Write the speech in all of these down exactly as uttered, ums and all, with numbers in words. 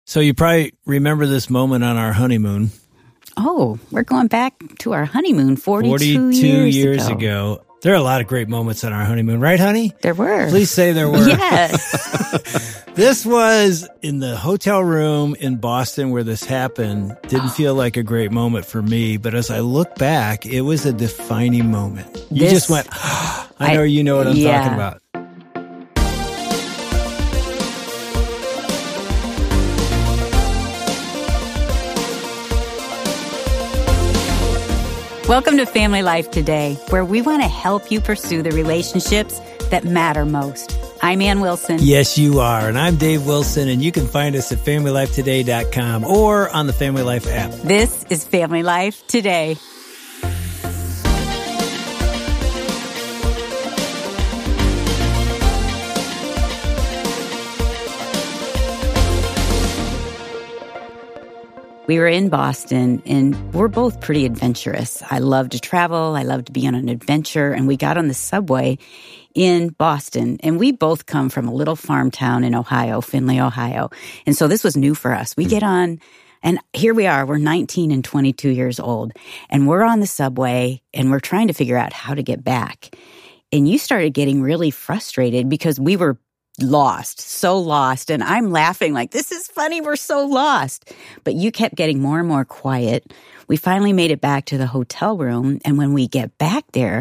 So you probably remember this moment on our honeymoon. Oh, we're going back to our honeymoon forty-two, forty-two years, years ago. ago. There are a lot of great moments on our honeymoon, right, honey? There were. Please say there were. Yes. This was in the hotel room in Boston where this happened. Didn't feel like a great moment for me, but as I look back, it was a defining moment. You This- just went, oh, I know I- you know what I'm yeah. talking about. Welcome to Family Life Today, where we want to help you pursue the relationships that matter most. I'm Ann Wilson. Yes, you are. And I'm Dave Wilson, and you can find us at family life today dot com or on the Family Life app. This is Family Life Today. We were in Boston, and we're both pretty adventurous. I love to travel. I love to be on an adventure. And we got on the subway in Boston. And we both come from a little farm town in Ohio, Findlay, Ohio. And so this was new for us. We get on, and here we are. We're nineteen and twenty-two years old. And we're on the subway, and we're trying to figure out how to get back. And you started getting really frustrated because we were lost, so lost. And I'm laughing like, this is funny, we're so lost. But you kept getting more and more quiet. We finally made it back to the hotel room. And when we get back there,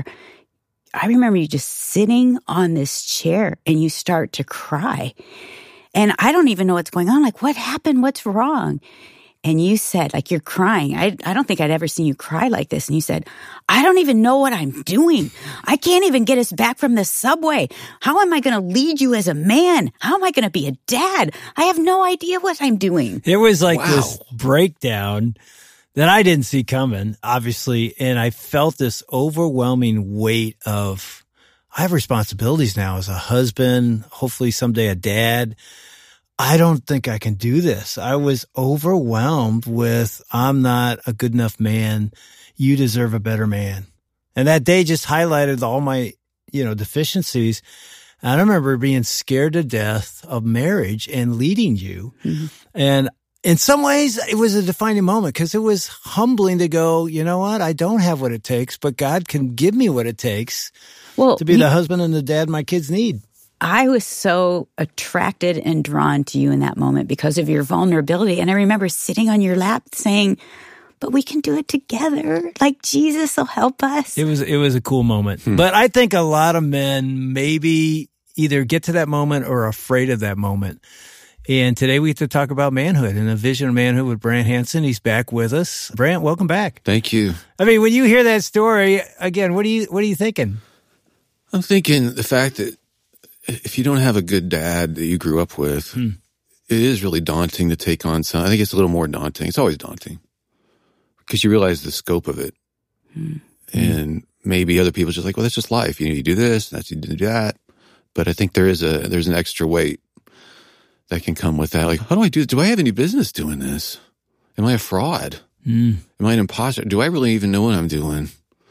I remember you just sitting on this chair and you start to cry. And I don't even know what's going on. Like, what happened? What's wrong? And you said, like, you're crying. I, I don't think I'd ever seen you cry like this. And you said, I don't even know what I'm doing. I can't even get us back from the subway. How am I going to lead you as a man? How am I going to be a dad? I have no idea what I'm doing. It was like Wow. this breakdown that I didn't see coming, obviously. And I felt this overwhelming weight of, I have responsibilities now as a husband, hopefully someday a dad. I don't think I can do this. I was overwhelmed with, I'm not a good enough man. You deserve a better man. And that day just highlighted all my, you know, deficiencies. And I remember being scared to death of marriage and leading you. Mm-hmm. And in some ways, it was a defining moment because it was humbling to go, you know what? I don't have what it takes, but God can give me what it takes well, to be you- the husband and the dad my kids need. I was so attracted and drawn to you in that moment because of your vulnerability. And I remember sitting on your lap saying, but we can do it together. Like, Jesus will help us. It was, it was a cool moment. Hmm. But I think a lot of men maybe either get to that moment or are afraid of that moment. And today we get to talk about manhood and a vision of manhood with Brant Hansen. He's back with us. Brant, welcome back. Thank you. I mean, when you hear that story, again, what are you, what are you thinking? I'm thinking the fact that if you don't have a good dad that you grew up with, hmm. it is really daunting to take on some. I think it's a little more daunting. It's always daunting because you realize the scope of it. Hmm. And maybe other people are just like, well, that's just life. You know, you do this, that's you do that. But I think there is a, there's an extra weight that can come with that. Like, how do I do this? Do I have any business doing this? Am I a fraud? Hmm. Am I an imposter? Do I really even know what I'm doing?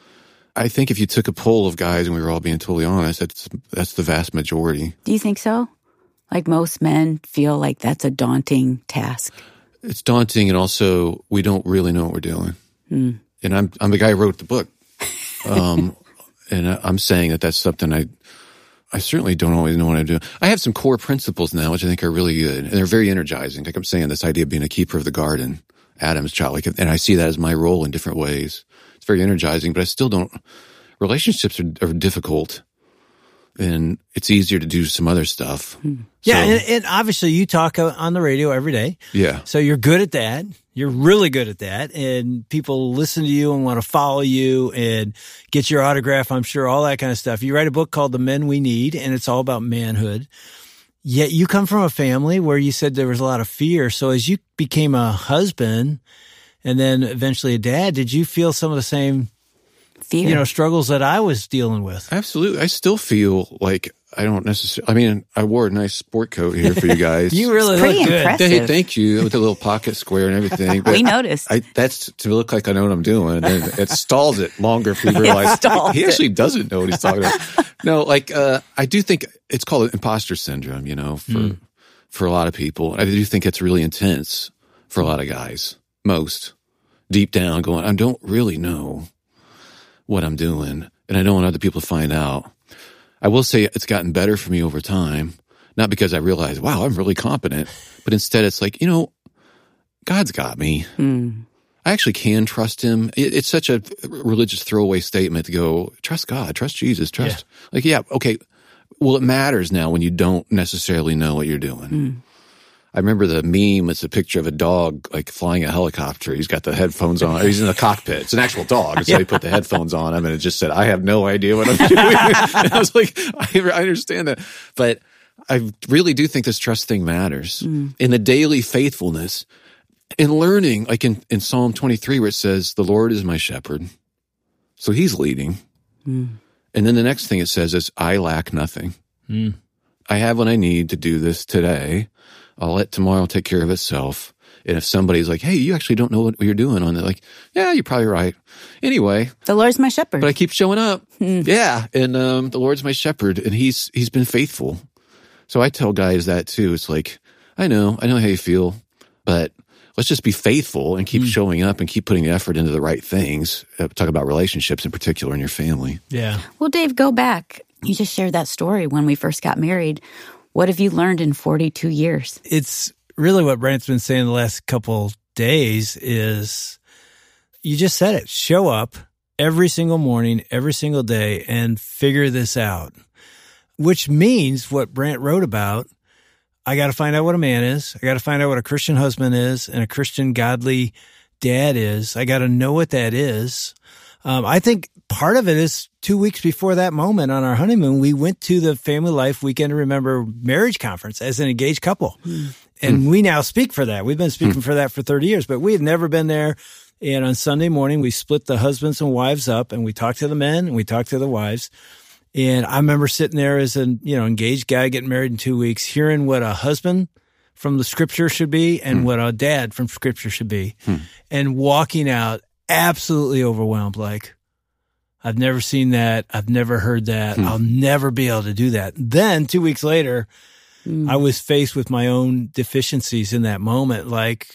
I think if you took a poll of guys and we were all being totally honest, that's that's the vast majority. Do you think so? Like most men feel like that's a daunting task. It's daunting, and also we don't really know what we're doing. Hmm. And I'm I'm the guy who wrote the book, um, and I, I'm saying that that's something I I certainly don't always know what I'm doing. I have some core principles now, which I think are really good, and they're very energizing. Like I'm saying, this idea of being a keeper of the garden, Adam's child, like, and I see that as my role in different ways. It's very energizing, but I still don't, relationships are, are difficult and it's easier to do some other stuff. Hmm. Yeah. So, and, and obviously you talk on the radio every day. Yeah. So you're good at that. You're really good at that. And people listen to you and want to follow you and get your autograph, I'm sure, all that kind of stuff. You write a book called The Men We Need, and it's all about manhood. Yet you come from a family where you said there was a lot of fear. So as you became a husband and then eventually a dad, did you feel some of the same, fear, you know, struggles that I was dealing with? Absolutely. I still feel like I don't necessarily, I mean, I wore a nice sport coat here for you guys. You really look good. Impressive. Hey, thank you, with the little pocket square and everything. But we noticed. I, that's to look like I know what I'm doing. And it stalls it longer if we realize he actually it. doesn't know what he's talking about. No, like, uh, I do think it's called imposter syndrome, you know, for, mm. for a lot of people. I do think it's really intense for a lot of guys, most, deep down going, I don't really know what I'm doing, and I don't want other people to find out. I will say it's gotten better for me over time, not because I realize, wow, I'm really competent, but instead it's like, you know, God's got me. Mm. I actually can trust him. It, it's such a religious throwaway statement to go, trust God, trust Jesus, trust. Yeah. Like, yeah, okay. Well, it matters now when you don't necessarily know what you're doing. Mm. I remember the meme. It's a picture of a dog like flying a helicopter. He's got the headphones on. He's in the cockpit. It's an actual dog. And so yeah. he put the headphones on him and it just said, I have no idea what I'm doing. And I was like, I, I understand that. But I really do think this trust thing matters. Mm. In the daily faithfulness, in learning, like in, in Psalm twenty-three where it says, the Lord is my shepherd. So he's leading. Mm. And then the next thing it says is, I lack nothing. Mm. I have what I need to do this today. I'll let tomorrow take care of itself. And if somebody's like, hey, you actually don't know what you're doing on it, like, yeah, you're probably right. Anyway. The Lord's my shepherd. But I keep showing up. Mm. Yeah. And um, the Lord's my shepherd. And he's he's been faithful. So I tell guys that too. It's like, I know, I know how you feel, but let's just be faithful and keep mm. showing up and keep putting the effort into the right things. Uh, talk about relationships in particular in your family. Yeah. Well, Dave, go back. You just shared that story when we first got married. What have you learned in forty-two years? It's really what Brant's been saying the last couple days is you just said it. Show up every single morning, every single day, and figure this out, which means what Brant wrote about. I got to find out what a man is. I got to find out what a Christian husband is and a Christian godly dad is. I got to know what that is. Um, I think part of it is two weeks before that moment on our honeymoon, we went to the Family Life Weekend to Remember marriage conference as an engaged couple. Mm. And mm. we now speak for that. We've been speaking mm. for that for thirty years, but we had never been there. And on Sunday morning, we split the husbands and wives up and we talked to the men and we talked to the wives. And I remember sitting there as an, you know, engaged guy getting married in two weeks, hearing what a husband from the scripture should be and mm. what a dad from scripture should be, mm. and walking out absolutely overwhelmed. Like, I've never seen that. I've never heard that. Mm. I'll never be able to do that. Then two weeks later, mm. I was faced with my own deficiencies in that moment. Like,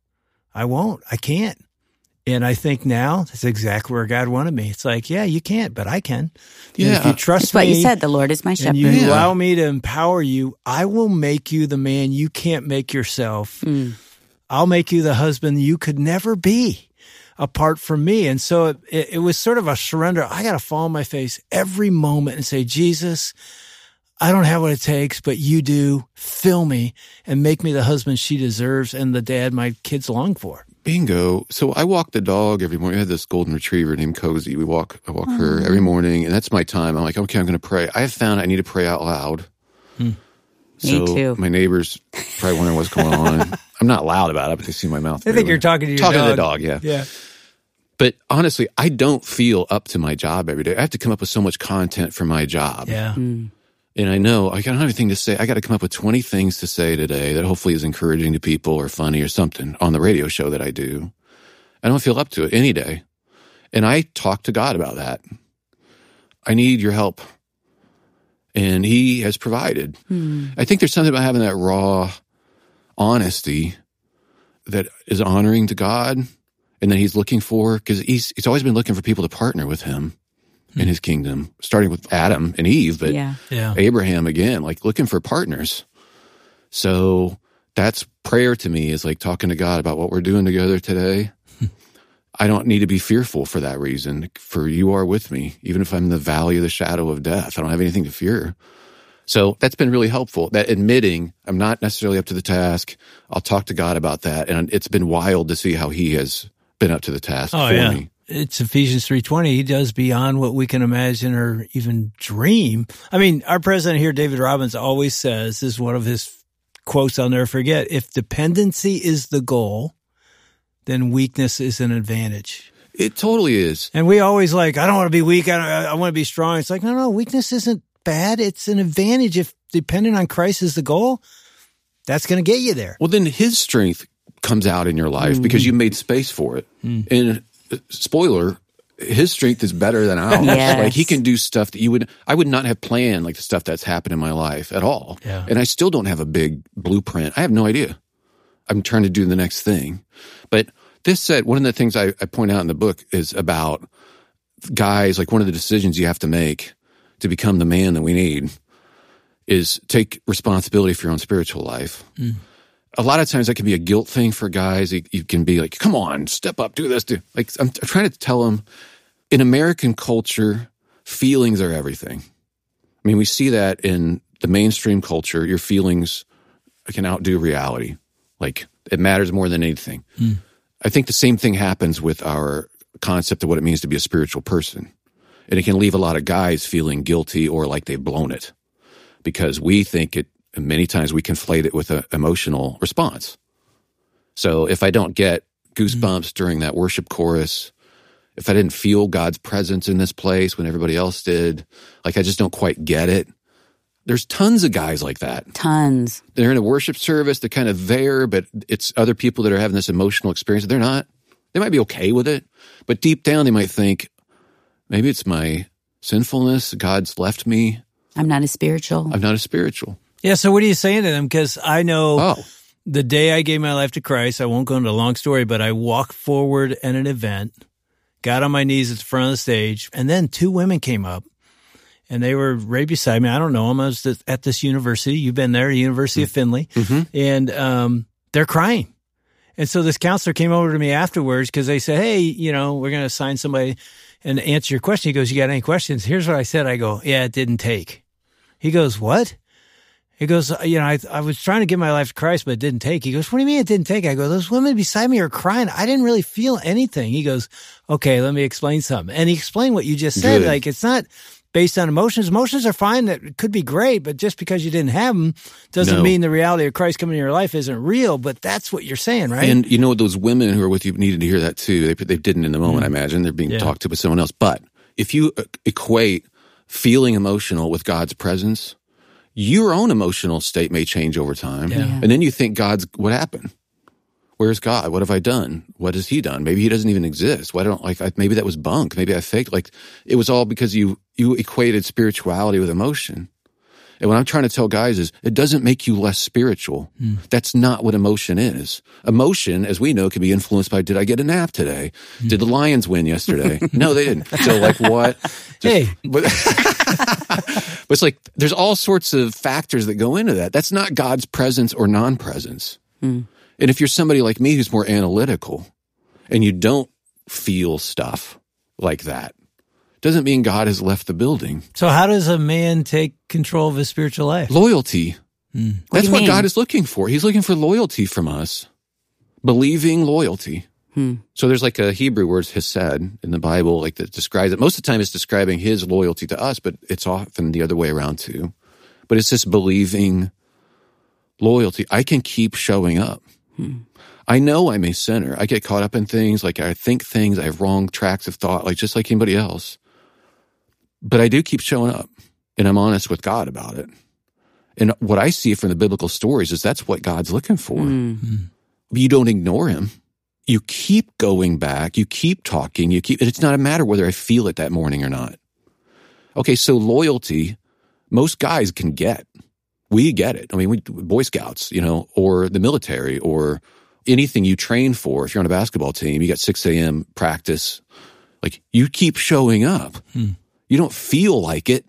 I won't, I can't. And I think now that's exactly where God wanted me. It's like, yeah, you can't, but I can. Yeah. And if you trust that's me. What you said, the Lord is my shepherd. And you yeah. allow me to empower you, I will make you the man you can't make yourself. Mm. I'll make you the husband you could never be apart from me. And so it, it, it was sort of a surrender. I got to fall on my face every moment and say, Jesus, I don't have what it takes, but you do. Fill me and make me the husband she deserves and the dad my kids long for. Bingo. So I walk the dog every morning. I have this golden retriever named Cozy. We walk, I walk her every morning, and that's my time. I'm like, okay, I'm going to pray. I have found I need to pray out loud. Hmm. So Me too. My neighbors probably wondering what's going on. I'm not loud about it, but they see my mouth. I think you're talking to your talking dog. to the dog, yeah. Yeah. But honestly, I don't feel up to my job every day. I have to come up with so much content for my job. Yeah. Mm. And I know I don't have anything to say. I got to come up with twenty things to say today that hopefully is encouraging to people or funny or something on the radio show that I do. I don't feel up to it any day. And I talk to God about that. I need your help. And he has provided. Hmm. I think there's something about having that raw honesty that is honoring to God and that he's looking for, because he's, he's always been looking for people to partner with him hmm. in his kingdom, starting with Adam and Eve, but yeah. Yeah. Abraham again, like looking for partners. So that's prayer to me, is like talking to God about what we're doing together today. I don't need to be fearful for that reason, for you are with me. Even if I'm in the valley of the shadow of death, I don't have anything to fear. So that's been really helpful, that admitting I'm not necessarily up to the task. I'll talk to God about that. And it's been wild to see how he has been up to the task oh, for yeah. me. It's Ephesians three twenty. He does beyond what we can imagine or even dream. I mean, our president here, David Robbins, always says, this is one of his quotes I'll never forget, if dependency is the goal, then weakness is an advantage. It totally is. And we always like, I don't want to be weak. I, don't, I want to be strong. It's like, no, no, weakness isn't bad. It's an advantage. If depending on Christ is the goal, that's going to get you there. Well, then his strength comes out in your life mm. because you made space for it. Mm. And uh, spoiler, his strength is better than ours. Yes. Like he can do stuff that you would, I would not have planned like the stuff that's happened in my life at all. Yeah. And I still don't have a big blueprint. I have no idea. I'm trying to do the next thing. But this said, one of the things I, I point out in the book is about guys, like one of the decisions you have to make to become the man that we need is take responsibility for your own spiritual life. Mm. A lot of times that can be a guilt thing for guys. You, you can be like, come on, step up, do this. Do. Like I'm, I'm trying to tell them, in American culture, feelings are everything. I mean, we see that in the mainstream culture. Your feelings can outdo reality. Like it matters more than anything. Mm. I think the same thing happens with our concept of what it means to be a spiritual person. And it can leave a lot of guys feeling guilty or like they've blown it because we think it, and many times we conflate it with an emotional response. So if I don't get goosebumps mm-hmm. during that worship chorus, if I didn't feel God's presence in this place when everybody else did, like I just don't quite get it. There's tons of guys like that. Tons. They're in a worship service, they're kind of there, but it's other people that are having this emotional experience. They're not. They might be okay with it, but deep down they might think, maybe it's my sinfulness. God's left me. I'm not as spiritual. I'm not as spiritual. Yeah, so what are you saying to them? Because I know oh. the day I gave my life to Christ, I won't go into a long story, but I walked forward at an event, got on my knees at the front of the stage, and then two women came up, and they were right beside me. I don't know them. I was at this university. You've been there, University mm-hmm. of Findlay. Mm-hmm. And um, they're crying. And so this counselor came over to me afterwards because they said, hey, you know, we're going to assign somebody and answer your question. He goes, you got any questions? Here's what I said. I go, yeah, it didn't take. He goes, what? He goes, you know, I I was trying to give my life to Christ, but it didn't take. He goes, what do you mean it didn't take? I go, those women beside me are crying. I didn't really feel anything. He goes, okay, let me explain something. And he explained what you just said. Good. Like, it's not based on emotions. Emotions are fine. That could be great, but just because you didn't have them doesn't no. mean the reality of Christ coming in your life isn't real. But that's what you're saying, right? And you know, those women who are with you needed to hear that too. They, they didn't in the moment, mm-hmm. I imagine. They're being yeah. talked to by someone else. But if you equate feeling emotional with God's presence, your own emotional state may change over time. Yeah. And then you think, God's, what happened? Where's God? What have I done? What has he done? Maybe he doesn't even exist. Why don't, like, I, maybe that was bunk. Maybe I faked. Like, it was all because you, you equated spirituality with emotion. And what I'm trying to tell guys is it doesn't make you less spiritual. Mm. That's not what emotion is. Emotion, as we know, can be influenced by, did I get a nap today? Mm. Did the Lions win yesterday? No, they didn't. So like what? Just, hey. But, but it's like there's all sorts of factors that go into that. That's not God's presence or non-presence. Mm. And if you're somebody like me who's more analytical and you don't feel stuff like that, doesn't mean God has left the building. So how does a man take control of his spiritual life? Loyalty. Mm. What That's what mean? God is looking for. He's looking for loyalty from us. Believing loyalty. Hmm. So there's like a Hebrew word, hesed, in the Bible, like that describes it. Most of the time it's describing his loyalty to us, but it's often the other way around too. But it's this believing loyalty. I can keep showing up. Hmm. I know I'm a sinner. I get caught up in things, like I think things, I have wrong tracks of thought, like just like anybody else. But I do keep showing up, and I'm honest with God about it. And what I see from the biblical stories is that's what God's looking for. Mm-hmm. You don't ignore him. You keep going back. You keep talking. You keep. It's not a matter whether I feel it that morning or not. Okay, so loyalty, most guys can get. We get it. I mean, we Boy Scouts, you know, or the military, or anything you train for. If you're on a basketball team, you got six a.m. practice. Like, you keep showing up. Hmm. You don't feel like it,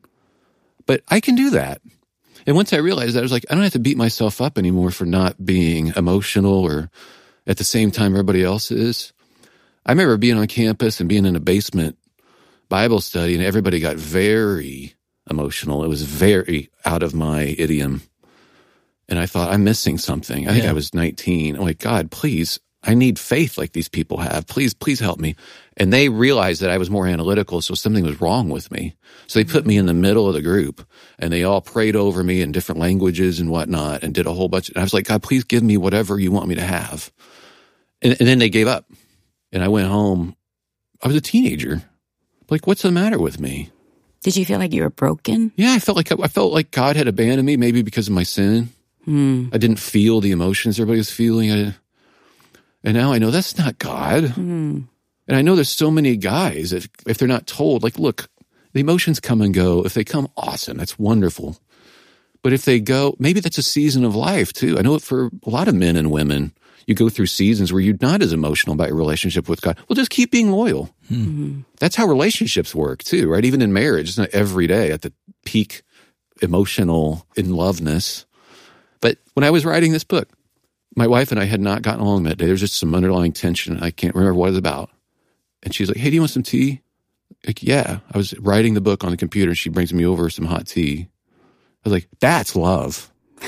but I can do that. And once I realized that, I was like, I don't have to beat myself up anymore for not being emotional or at the same time everybody else is. I remember being on campus and being in a basement Bible study, and everybody got very emotional. It was very out of my idiom. And I thought, I'm missing something. I think yeah. I was nineteen. I'm like, God, please, I need faith like these people have. Please, please help me. And they realized that I was more analytical, so something was wrong with me. So they put me in the middle of the group, and they all prayed over me in different languages and whatnot, and did a whole bunch. And I was like, God, please give me whatever you want me to have. And, and then they gave up. And I went home. I was a teenager. Like, what's the matter with me? Did you feel like you were broken? Yeah, I felt like I felt like God had abandoned me, maybe because of my sin. Hmm. I didn't feel the emotions everybody was feeling. I, and now I know that's not God. Hmm. And I know there's so many guys that if they're not told, like, look, the emotions come and go. If they come, awesome. That's wonderful. But if they go, maybe that's a season of life too. I know for a lot of men and women, you go through seasons where you're not as emotional about your relationship with God. Well, just keep being loyal. Mm-hmm. That's how relationships work too, right? Even in marriage, it's not every day at the peak emotional in-loveness. But when I was writing this book, my wife and I had not gotten along that day. There was just some underlying tension. I can't remember what it was about. And she's like, hey, do you want some tea? Like, yeah. I was writing the book on the computer and she brings me over some hot tea. I was like, that's love.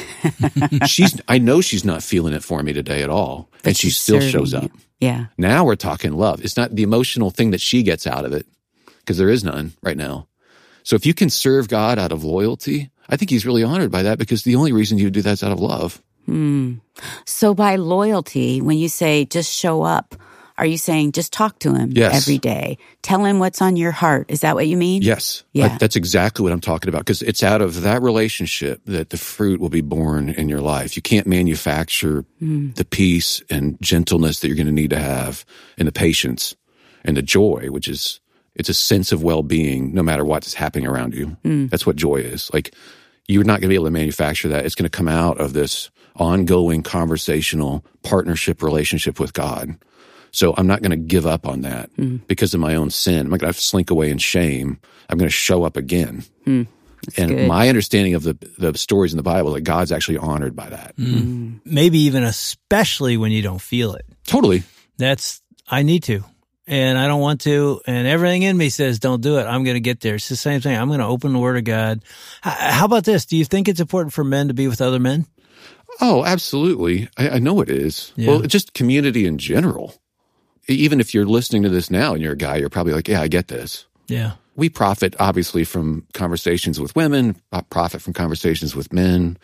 she's, I know she's not feeling it for me today at all. But and she still shows up. You. Yeah. Now we're talking love. It's not the emotional thing that she gets out of it, because there is none right now. So if you can serve God out of loyalty, I think he's really honored by that, because the only reason you would do that is out of love. Hmm. So by loyalty, when you say just show up, are you saying just talk to him yes. every day? Tell him what's on your heart. Is that what you mean? Yes. Yeah. I, that's exactly what I'm talking about, because it's out of that relationship that the fruit will be born in your life. You can't manufacture mm. the peace and gentleness that you're going to need to have, and the patience and the joy, which is, it's a sense of well-being no matter what's happening around you. Mm. That's what joy is. Like, you're not going to be able to manufacture that. It's going to come out of this ongoing conversational partnership relationship with God. So I'm not going to give up on that mm. because of my own sin. I'm not going to slink away in shame. I'm going to show up again. Mm. And good. My understanding of the the stories in the Bible, that God's actually honored by that. Mm. Maybe even especially when you don't feel it. Totally. That's, I need to. And I don't want to, and everything in me says, don't do it. I'm going to get there. It's the same thing. I'm going to open the Word of God. How about this? Do you think it's important for men to be with other men? Oh, absolutely. I, I know it is. Yeah. Well, just community in general. Even if you're listening to this now and you're a guy, you're probably like, yeah, I get this. Yeah. We profit, obviously, from conversations with women, profit from conversations with men.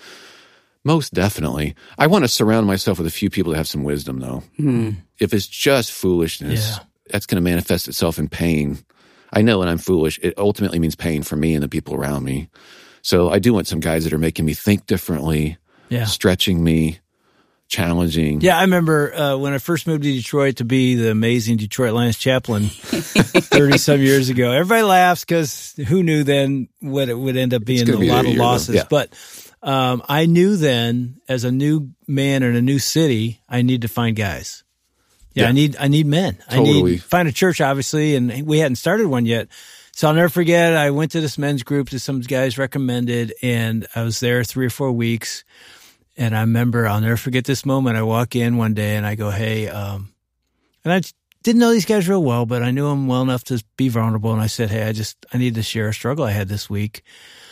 Most definitely. I want to surround myself with a few people that have some wisdom, though. Mm. If it's just foolishness, yeah. that's going to manifest itself in pain. I know when I'm foolish, it ultimately means pain for me and the people around me. So I do want some guys that are making me think differently, yeah. stretching me, challenging. Yeah, I remember uh, when I first moved to Detroit to be the amazing Detroit Lions chaplain thirty-some years ago. Everybody laughs because who knew then what it would end up being, a be lot of losses. Yeah. But um, I knew then, as a new man in a new city, I need to find guys. Yeah, yeah. I need I need men. Totally. I need find a church, obviously, and we hadn't started one yet. So I'll never forget, I went to this men's group that some guys recommended, and I was there three or four weeks. And I remember, I'll never forget this moment. I walk in one day and I go, hey, um, and I didn't know these guys real well, but I knew them well enough to be vulnerable. And I said, hey, I just, I need to share a struggle I had this week.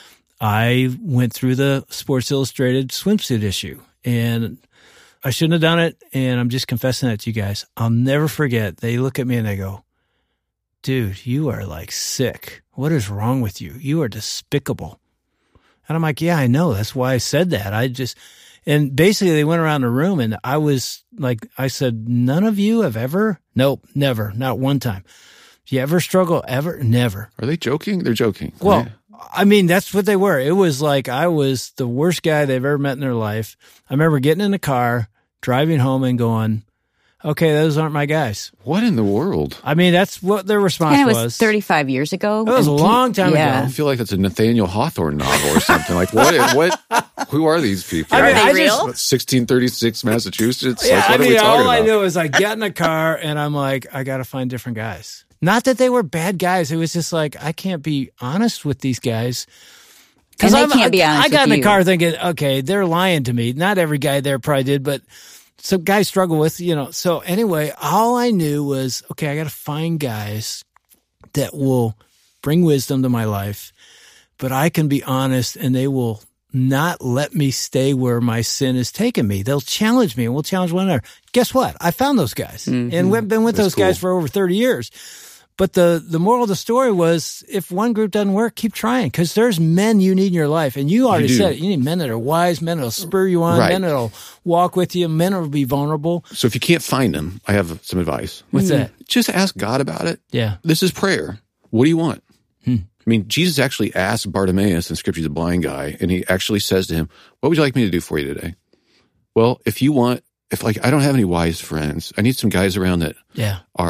I went through the Sports Illustrated swimsuit issue, and I shouldn't have done it. And I'm just confessing that to you guys. I'll never forget. They look at me and they go, dude, you are like sick. What is wrong with you? You are despicable. And I'm like, yeah, I know. That's why I said that. I just, and basically they went around the room and I was like, I said, none of you have ever? Nope, never, not one time. Do you ever struggle? Ever? Never. Are they joking? They're joking. Well, right? I mean, that's what they were. It was like I was the worst guy they've ever met in their life. I remember getting in the car, driving home and going, okay, those aren't my guys. What in the world? I mean, that's what their response and it was. was. thirty-five years ago. That was a long time yeah. ago. I feel like that's a Nathaniel Hawthorne novel or something. Like, what? What? Who are these people? I mean, are they just, real? sixteen thirty-six Massachusetts? Yeah, like, what I mean, are we talking all about? I knew is I get in the car and I'm like, I got to find different guys. Not that they were bad guys. It was just like, I can't be honest with these guys. Because I can't be honest I got with in the you. car thinking, okay, they're lying to me. Not every guy there probably did, but some guys struggle with, you know. So anyway, all I knew was, okay, I got to find guys that will bring wisdom to my life, but I can be honest and they will not let me stay where my sin has taken me. They'll challenge me and we'll challenge one another. Guess what? I found those guys mm-hmm. and we've been with That's those cool. guys for over thirty years. But the, the moral of the story was, if one group doesn't work, keep trying, because there's men you need in your life. And you already you said it. You need men that are wise, men that will spur you on, right. men that will walk with you, men that will be vulnerable. So if you can't find them, I have some advice. What's mm-hmm. that? Just ask God about it. Yeah. This is prayer. What do you want? Hmm. I mean, Jesus actually asked Bartimaeus in Scripture, he's a blind guy, and he actually says to him, what would you like me to do for you today? Well, if you want, if like, I don't have any wise friends, I need some guys around that yeah. are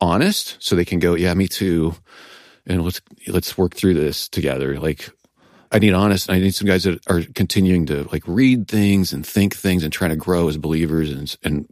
honest so they can go, yeah, me too. And let's, let's work through this together. Like, I need honest, I need some guys that are continuing to like read things and think things and trying to grow as believers. And, and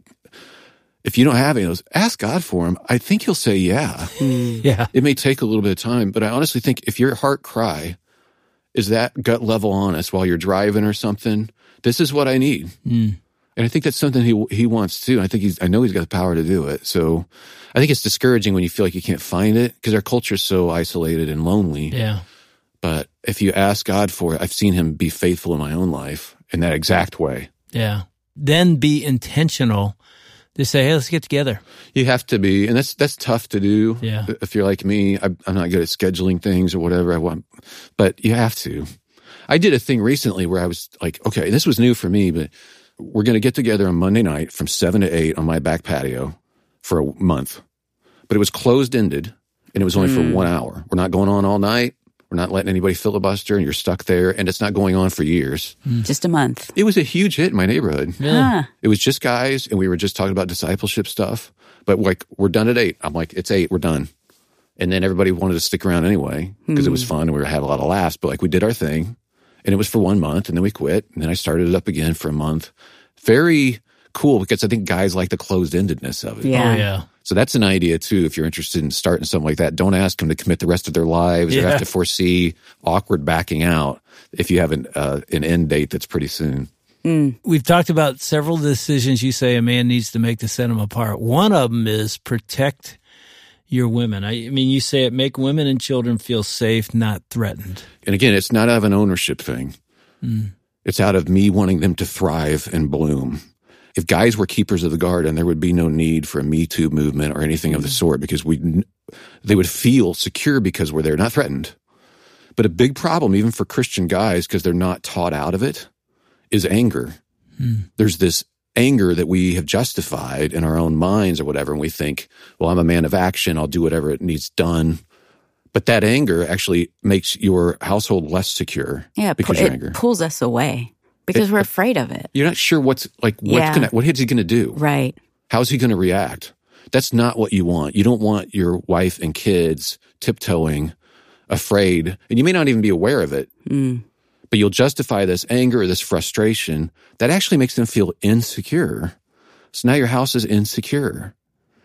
if you don't have any of those, ask God for them. I think he'll say, yeah. Yeah. It may take a little bit of time, but I honestly think if your heart cry is that gut level honest while you're driving or something, this is what I need. Mm. And I think that's something he he wants to. I think he's, I know he's got the power to do it. So I think it's discouraging when you feel like you can't find it because our culture is so isolated and lonely. Yeah. But if you ask God for it, I've seen him be faithful in my own life in that exact way. Yeah. Then be intentional to say, hey, let's get together. You have to be, and that's that's tough to do. Yeah. If you're like me, I'm not good at scheduling things or whatever I want, but you have to. I did a thing recently where I was like, okay, this was new for me, but we're going to get together on Monday night from seven to eight on my back patio for a month. But it was closed-ended, and it was only mm. for one hour. We're not going on all night. We're not letting anybody filibuster, and you're stuck there, and it's not going on for years. Just a month. It was a huge hit in my neighborhood. Yeah. Huh. It was just guys, and we were just talking about discipleship stuff. But like, we're done at eight. I'm like, it's eight. We're done. And then everybody wanted to stick around anyway because mm. it was fun, and we had a lot of laughs. But like, we did our thing, and it was for one month, and then we quit, and then I started it up again for a month. Very cool because I think guys like the closed-endedness of it. Yeah. Oh, yeah. So that's an idea, too, if you're interested in starting something like that. Don't ask them to commit the rest of their lives yeah. or have to foresee awkward backing out if you have an, uh, an end date that's pretty soon. Mm. We've talked about several decisions you say a man needs to make to set them apart. One of them is protect your women. I, I mean, you say it, make women and children feel safe, not threatened. And again, it's not out of an ownership thing. Mm. It's out of me wanting them to thrive and bloom. If guys were keepers of the garden, there would be no need for a Me Too movement or anything of the sort because we, they would feel secure because we're there, not threatened. But a big problem, even for Christian guys, because they're not taught out of it, is anger. Hmm. There's this anger that we have justified in our own minds or whatever, and we think, well, I'm a man of action, I'll do whatever it needs done. But that anger actually makes your household less secure. Yeah, because it you're angry. Pulls us away. Because it, we're afraid of it. You're not sure what's like what's yeah. gonna what is he gonna do? Right. How's he gonna react? That's not what you want. You don't want your wife and kids tiptoeing, afraid, and you may not even be aware of it. Mm. But you'll justify this anger or this frustration that actually makes them feel insecure. So now your house is insecure.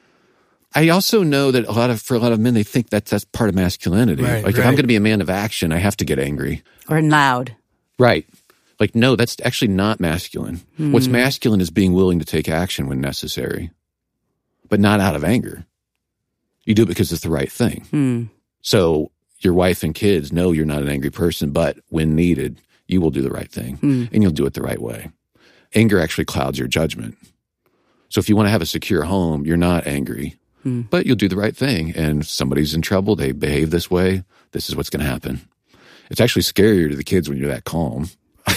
I also know that a lot of for a lot of men they think that that's part of masculinity. Right, like right. if I'm gonna be a man of action, I have to get angry. Or loud. Right. Like, no, that's actually not masculine. Mm. What's masculine is being willing to take action when necessary, but not out of anger. You do it because it's the right thing. Mm. So your wife and kids know you're not an angry person, but when needed, you will do the right thing mm. and you'll do it the right way. Anger actually clouds your judgment. So if you want to have a secure home, you're not angry, mm. but you'll do the right thing. And if somebody's in trouble, they behave this way, this is what's going to happen. It's actually scarier to the kids when you're that calm.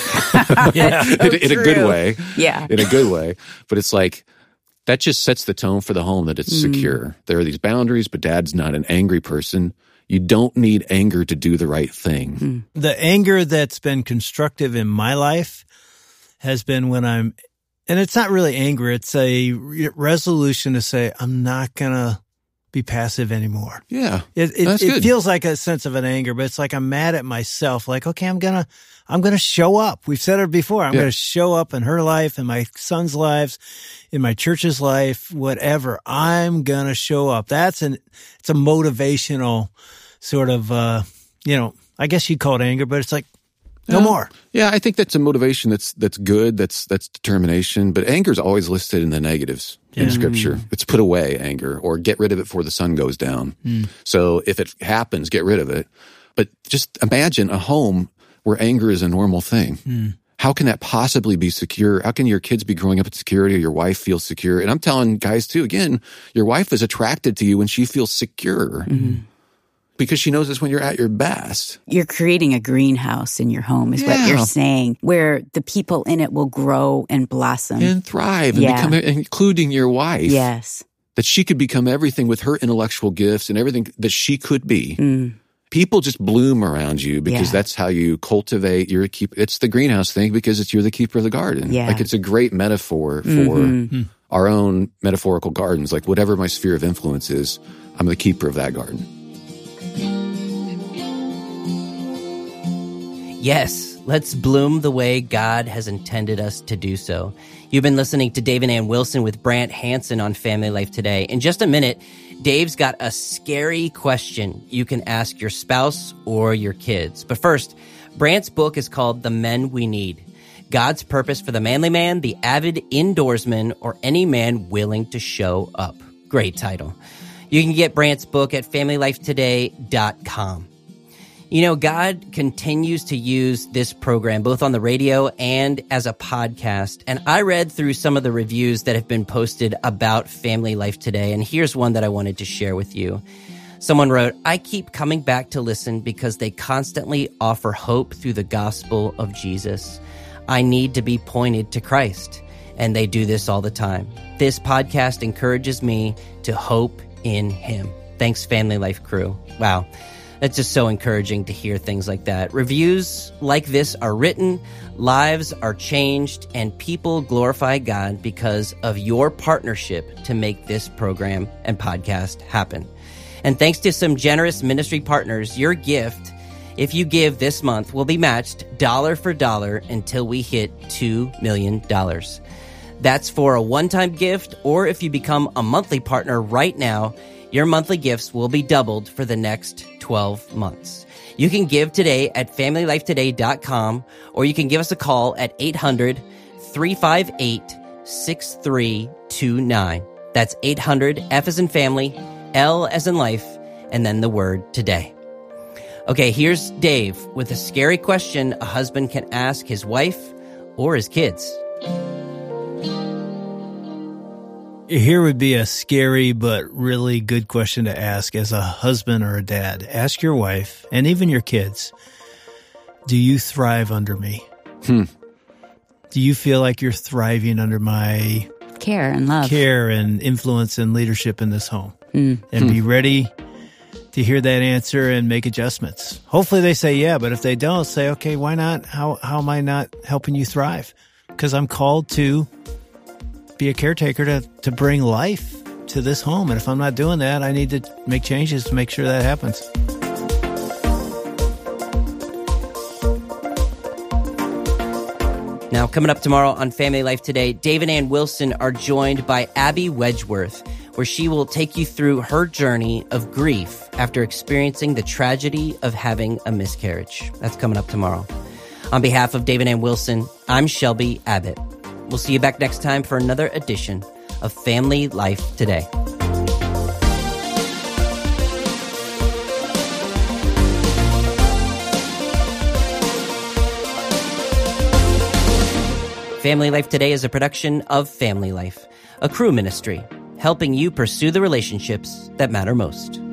yeah, so in, in a good way. Yeah. In a good way. But it's like, that just sets the tone for the home that it's mm. secure. There are these boundaries, but dad's not an angry person. You don't need anger to do the right thing. Mm. The anger that's been constructive in my life has been when I'm, and it's not really anger, it's a re- resolution to say, I'm not going to be passive anymore. Yeah. It, it, that's it good. feels like a sense of an anger, but it's like I'm mad at myself. Like, okay, I'm going to, I'm going to show up. We've said it before. I'm yeah. going to show up in her life, in my son's lives, in my church's life, whatever. I'm going to show up. That's an, it's a motivational sort of, uh, you know, I guess you'd call it anger, but it's like, no yeah. more. Yeah, I think that's a motivation that's that's good, that's that's determination. But anger is always listed in the negatives yeah. in Scripture. It's put away anger or get rid of it before the sun goes down. Mm. So if it happens, get rid of it. But just imagine a home where anger is a normal thing. Mm. How can that possibly be secure? How can your kids be growing up in security or your wife feel secure? And I'm telling guys too, again, your wife is attracted to you when she feels secure. Mm-hmm. Because she knows this when you're at your best. You're creating a greenhouse in your home is yeah. what you're saying, where the people in it will grow and blossom. And thrive, and yeah. become, including your wife. Yes. That she could become everything with her intellectual gifts and everything that she could be. Mm. People just bloom around you because yeah. that's how you cultivate. You're a keep. It's the greenhouse thing because it's you're the keeper of the garden. Yeah. Like it's a great metaphor for mm-hmm. our own metaphorical gardens. Like whatever my sphere of influence is, I'm the keeper of that garden. Yes, let's bloom the way God has intended us to do so. You've been listening to Dave and Ann Wilson with Brant Hansen on Family Life Today. In just a minute, Dave's got a scary question you can ask your spouse or your kids. But first, Brant's book is called The Men We Need: God's Purpose for the Manly Man, the Avid Indoorsman, or Any Man Willing to Show Up. Great title. You can get Brant's book at family life today dot com. You know, God continues to use this program both on the radio and as a podcast. And I read through some of the reviews that have been posted about Family Life Today. And here's one that I wanted to share with you. Someone wrote, I keep coming back to listen because they constantly offer hope through the gospel of Jesus. I need to be pointed to Christ. And they do this all the time. This podcast encourages me to hope in him. Thanks, Family Life crew. Wow. It's just so encouraging to hear things like that. Reviews like this are written, lives are changed, and people glorify God because of your partnership to make this program and podcast happen. And thanks to some generous ministry partners, your gift, if you give this month, will be matched dollar for dollar until we hit two million dollars. That's for a one-time gift, or if you become a monthly partner right now, your monthly gifts will be doubled for the next twelve months. You can give today at family life today dot com, or you can give us a call at eight hundred, three five eight, six three two nine. That's eight hundred, F as in family, L as in life, and then the word today. Okay, here's Dave with a scary question a husband can ask his wife or his kids. Here would be a scary but really good question to ask as a husband or a dad. Ask your wife and even your kids, do you thrive under me? Hmm. Do you feel like you're thriving under my care and love, care and influence and leadership in this home? Mm. And Hmm. be ready to hear that answer and make adjustments. Hopefully they say yeah, but if they don't, say, okay, why not? How, how am I not helping you thrive? Because I'm called to be a caretaker to, to bring life to this home. And if I'm not doing that, I need to make changes to make sure that happens. Now, coming up tomorrow on Family Life Today, Dave and Ann Wilson are joined by Abby Wedgeworth, where she will take you through her journey of grief after experiencing the tragedy of having a miscarriage. That's coming up tomorrow. On behalf of Dave and Ann Wilson, I'm Shelby Abbott. We'll see you back next time for another edition of Family Life Today. Family Life Today is a production of Family Life, a crew ministry, helping you pursue the relationships that matter most.